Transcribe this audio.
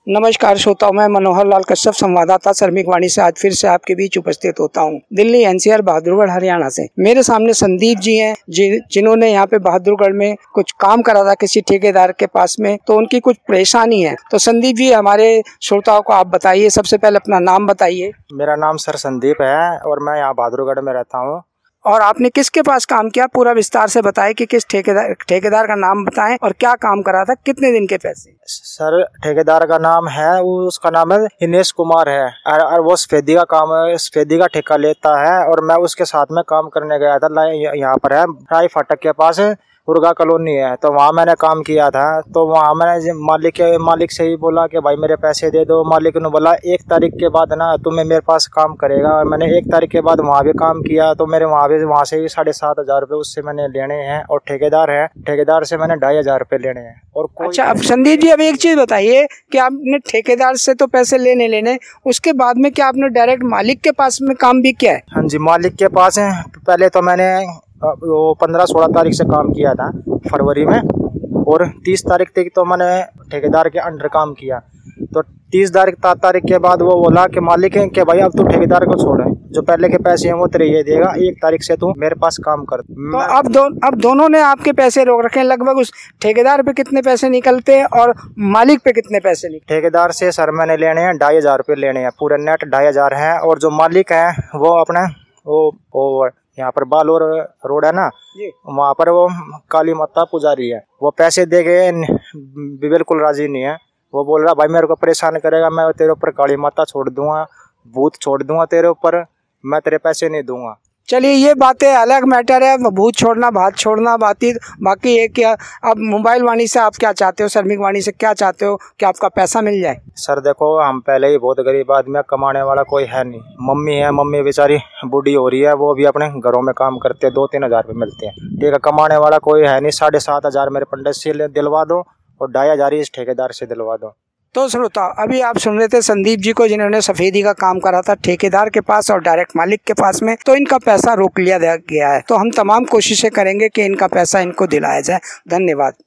नमस्कार श्रोताओं, मैं मनोहर लाल कश्यप, संवाददाता श्रमिक वाणी से आज फिर से आपके बीच उपस्थित होता हूं। दिल्ली एनसीआर बहादुरगढ़ हरियाणा से मेरे सामने संदीप जी हैं जिन्होंने यहाँ पे बहादुरगढ़ में कुछ काम करा था किसी ठेकेदार के पास में, तो उनकी कुछ परेशानी है। तो संदीप जी, हमारे श्रोताओं को आप बताइए, सबसे पहले अपना नाम बताइए। मेरा नाम सर संदीप है और मैं यहाँ बहादुरगढ़ में रहता हूँ। और आपने किसके पास काम किया, पूरा विस्तार से बताएं कि किस ठेकेदार का नाम बताएं और क्या काम करा था, कितने दिन के पैसे। सर ठेकेदार का नाम है, उसका नाम है हिनेश कुमार है और वो सफेदी का काम है, सफेदी का ठेका लेता है। और मैं उसके साथ में काम करने गया था। यहाँ पर है राय फाटक के पास उर्गा कॉलोनी है, तो वहाँ मैंने काम किया था। तो वहाँ मैंने मालिक से ही बोला कि भाई मेरे पैसे दे दो। मालिक ने बोला 1 तारीख के बाद ना तुम्हें मेरे पास काम करेगा। और मैंने 1 तारीख के बाद वहाँ भी काम किया, तो मेरे वहाँ से भी 7,500 रुपये उससे मैंने लेने हैं। और ठेकेदार से मैंने 2,500 रुपये लेने हैं। और अच्छा, अब संदीप जी, अब एक चीज बताइए कि आपने ठेकेदार से तो पैसे लेने उसके बाद में क्या आपने डायरेक्ट मालिक के पास में काम भी किया है? हाँ जी, मालिक के पास है। पहले तो मैंने वो 15-16 तारीख से काम किया था फरवरी में, और 30 तारीख तक तो मैंने ठेकेदार के अंडर काम किया। तो 30 तारीख के बाद वो बोला कि मालिक है कि भाई अब तू ठेकेदार को छोड़, जो पहले के पैसे हैं वो तेरे ये देगा, 1 तारीख से तू मेरे पास काम कर। तो अब दोनों ने आपके पैसे रोक रखे हैं। लगभग उस ठेकेदार पे कितने पैसे निकलते हैं और मालिक पे कितने पैसे निकलते? ठेकेदार से सर मैंने लेने हैं 2,500 रुपये लेने हैं, पूरे नेट 2,500 है। और जो मालिक है वो अपना वो यहाँ पर बालोर रोड है ना, वहाँ पर वो काली माता पुजारी है, वो पैसे दे के बिल्कुल राजी नहीं है। वो बोल रहा भाई मेरे को परेशान करेगा, मैं तेरे ऊपर काली माता छोड़ दूंगा, भूत छोड़ दूंगा तेरे ऊपर, मैं तेरे पैसे नहीं दूंगा। चलिए, ये बातें अलग मैटर है, भूत छोड़ना भात छोड़ना बाकी ये क्या। अब मोबाइल वाणी से आप क्या चाहते हो, श्रमिक वाणी से क्या चाहते हो कि आपका पैसा मिल जाए? सर देखो, हम पहले ही बहुत गरीब आदमी है, कमाने वाला कोई है नहीं। मम्मी है, मम्मी बेचारी बूढ़ी हो रही है, वो भी अपने घरों में काम करते हैं, 2-3 हज़ार रुपये मिलते हैं, ठीक है। कमाने वाला कोई है नहीं। 7,500 मेरे पंडित से दिलवा दो और 2,500 इस ठेकेदार से दिलवा दो। तो श्रोता, अभी आप सुन रहे थे संदीप जी को, जिन्होंने सफेदी का काम करा था ठेकेदार के पास और डायरेक्ट मालिक के पास में। तो इनका पैसा रोक लिया गया है। तो हम तमाम कोशिशें करेंगे कि इनका पैसा इनको दिलाया जाए। धन्यवाद।